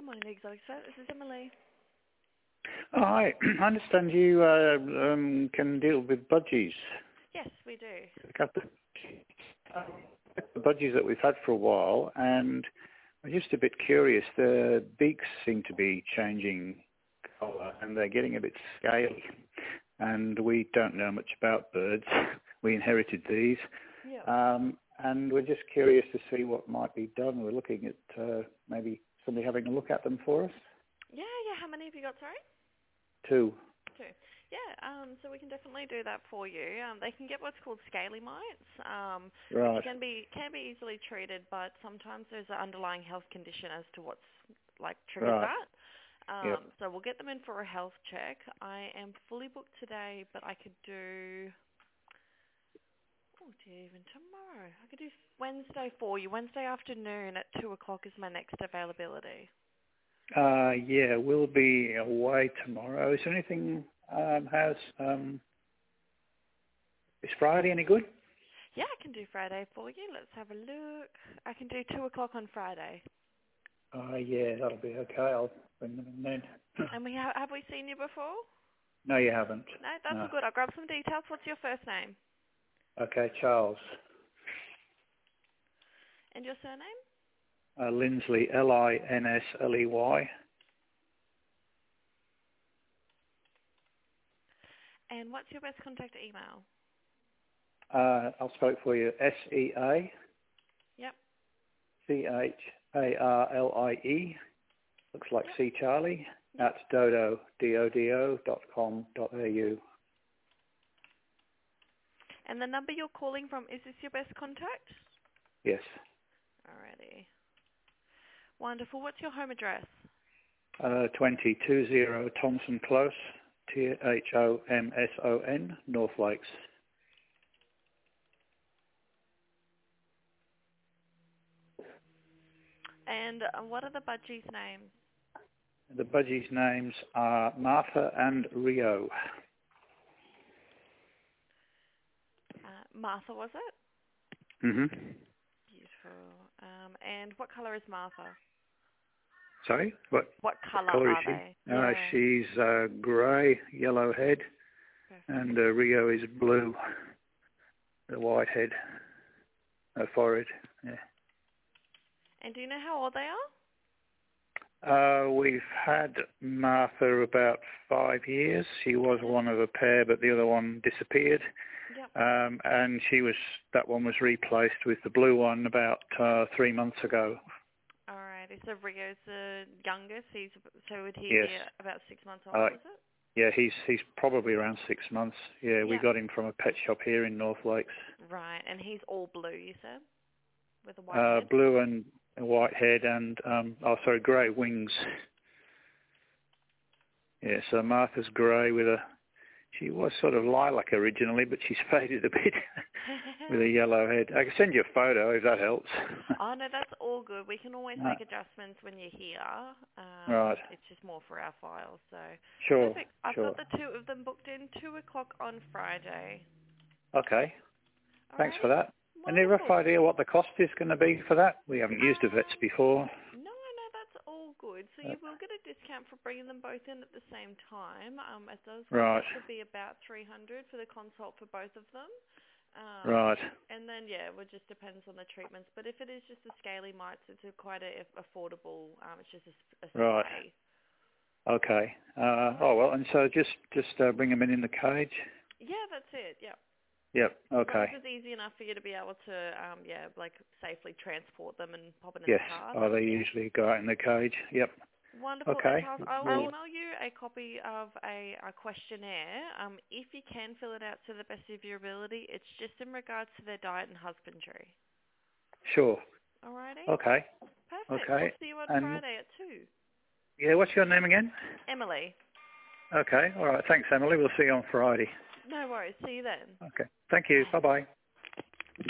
Good morning, Exotic Vet. This is Emily. Oh, hi. I understand you can deal with budgies. Yes, we do. A couple of budgies that we've had for a while, and I'm just a bit curious. The beaks seem to be changing colour, and they're getting a bit scaly. And we don't know much about birds. We inherited these. Yeah. And we're just curious to see what might be done. We're looking at maybe somebody having a look at them for us. Yeah. How many have you got, sorry? 2. Two. Yeah, so we can definitely do that for you. They can get what's called scaly mites, which Right. can be easily treated, but sometimes there's an underlying health condition as to what's triggered Right. that. Yep. So we'll get them in for a health check. I am fully booked today, but I could do even tomorrow. I could do Wednesday for you. Wednesday afternoon at 2:00 is my next availability. Yeah, we'll be away tomorrow. Is there anything, is Friday any good? Yeah, I can do Friday for you. Let's have a look. I can do 2:00 on Friday. Yeah, that'll be okay. I'll bring them in then. And have we seen you before? No, you haven't. No, that's all No. good. I'll grab some details. What's your first name Okay, Charles. and your surname? Linsley, Linsley. And what's your best contact email? I'll spell it for you. Yep. SEACHARLIE. Looks like Yep. C Charlie Yep. at dodo.com.au. And the number you're calling from, is this your best contact? Yes. Alrighty. Wonderful. What's your home address? 2020 Thomson Close, THOMSON, North Lakes. And what are the budgies' names? The budgies' names are Martha and Rio. Martha, was it? hmm Beautiful. And what colour is Martha? Sorry? What What colour colour is are she? they? Yeah. She's grey, yellow head, Perfect. and Rio is blue, the white head, forehead. Yeah. And do you know how old they are? We've had Martha about 5 years. She was one of a pair, but the other one disappeared. Yep. And that one was replaced with the blue one about 3 months ago. Alrighty. So Rio's the youngest. So would he Yes. be about 6 months old? Is it? Yeah, he's probably around 6 months. Yeah, we Yeah. got him from a pet shop here in North Lakes. Right. And he's all blue, you said, with a white head. Blue and a white head and grey wings. Yeah, so Martha's grey she was sort of lilac originally, but she's faded a bit with a yellow head. I can send you a photo if that helps. Oh no, that's all good. We can always make adjustments when you're here. Right. It's just more for our files. So Sure. perfect. I've Sure. got the two of them booked in 2:00 on Friday. Okay. Thanks for Alrighty. that. Any rough Wonderful. idea what the cost is going to be for that? We haven't used a vets before. No, that's all good. So you will get a discount for bringing them both in at the same time. It does work Right. out to be about $300 for the consult for both of them. Right. And then, it just depends on the treatments. But if it is just the scaly mites, it's quite affordable. It's just a Right. spray. Okay. And so just bring them in the cage? Yeah, that's it. Yep. Yep. As long Okay. as it's easy enough for you to be able to, safely transport them and pop it in Yes. the car. They usually go out in the cage. Yep. Wonderful. And Okay. Charles, I'll Well, email you a copy of a questionnaire. If you can fill it out to the best of your ability, it's just in regards to their diet and husbandry. sure. Alrighty? Okay. Perfect. Okay. We'll see you on And Friday at 2. yeah, what's your name again? Emily. Okay. All right. Thanks, Emily. We'll see you on Friday. No worries. See you then. Okay. Thank you. Bye. Bye-bye.